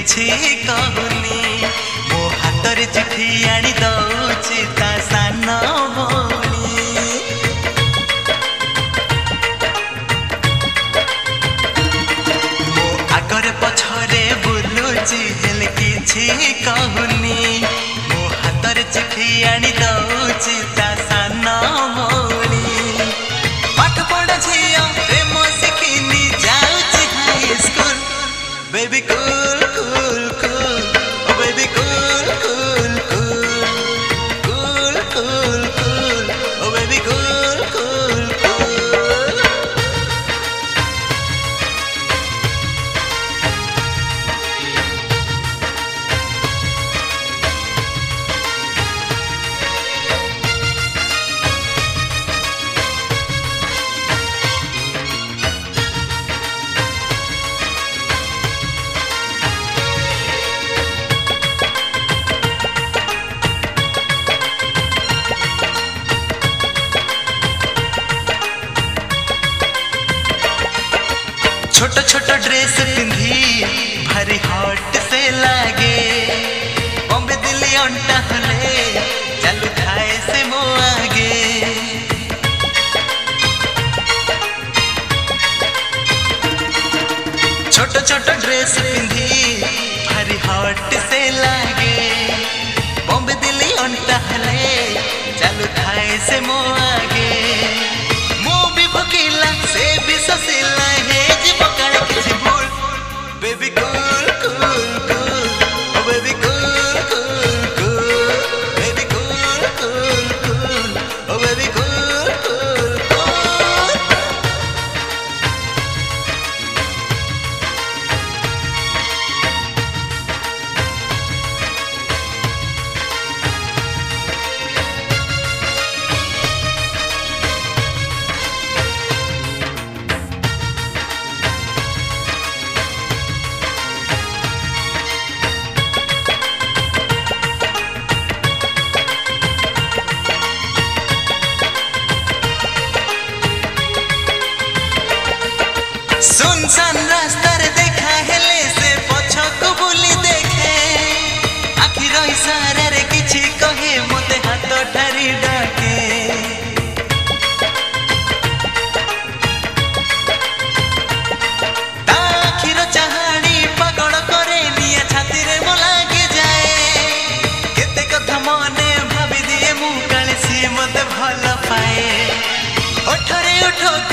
किछि कहूनी मो हाथ रे चिट्ठी आनी दउछि ता सान भौणी मो आगरे पछरे बुलुछि हेले किछि कहूनी मो हाथ रे चिट्ठी आनी दउछि ता सान भौणी पाठ पढ़ा झिया प्रेम सिखिनी जाउछि high school baby cool cool cool oh baby cool cool cool cool cool cool oh baby cool cool cool छोटा छोटा ड्रेस पिंधी भारी हॉट से लागे बॉम्बे दिल्ली अंटा हले चालू थाए से मो आगे छोटा छोटा ड्रेस पिंधी भारी हॉट से लागे बॉम्बे दिल्ली अंटा हले चालू थाए से मो आगे मो भी भकिला से भी ससिला baby cool cool cool oh baby cool cool cool baby cool cool cool oh baby cool cool cool सुनसान रास्ता रे देखा हेले से पछक बुली देखे आखिर इशारा रे किछि कहे मते हाथ ठारी डाके आखिर चाहानी पागल करे निया छाती रे मो लागे जाए केते कथा मने भाबी दिए मु काले सी मते भल पाए ओठरे उठो